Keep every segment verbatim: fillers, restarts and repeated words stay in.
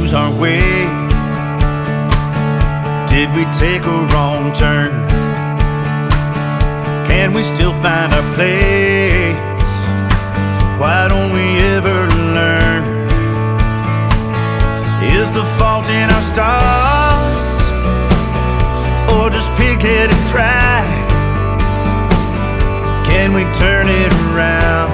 lose our way? Did we take a wrong turn? Can we still find our place? Why don't we ever learn? Is the fault in our stars, or just pig-headed pride? Can we turn it around?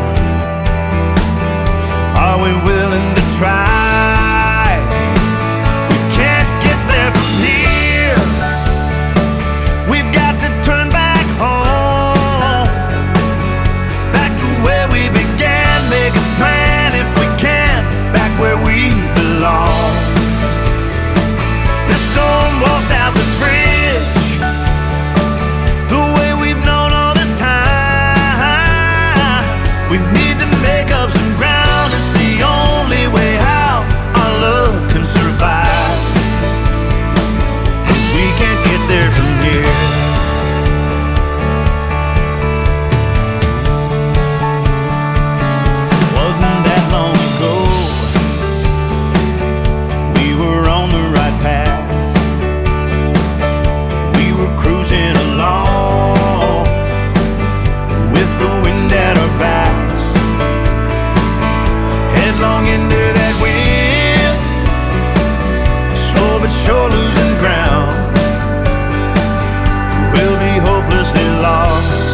Are we willing to try? We can't get there from here. We've got to turn back home, back to where we began. Make a plan if we can, back where we belong. The storm washed out the bridge, the way we've known all this time. We need to make up some ground. It's the only way how our love can survive, 'cause we can't get there from here. Wasn't that long ago we were on the right path. We were cruising along with the wind at our backs, headlong into that wind, slow but sure losing ground. We'll be hopelessly lost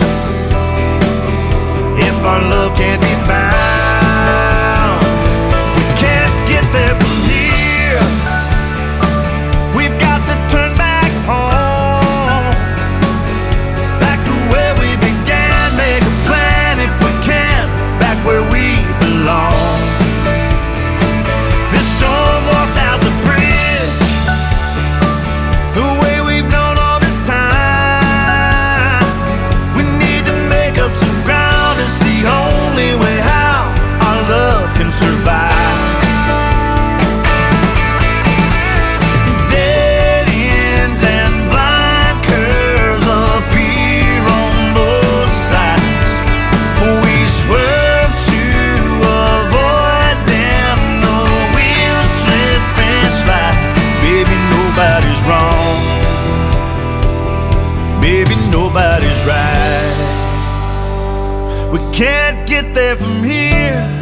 if our love can't be found. We can't get there from here. We've got to turn back home, back to where we began. Make a plan if we can, back where we belong. This storm washed out the bridge, the way we've known all this time. We need to make up some ground. It's the only way how our love can survive. Dead ends and blind curves appear on both sides. We swerve to avoid them, the wheels slip and slide. Baby, nobody's wrong. Baby, nobody's right. We can't get there from here.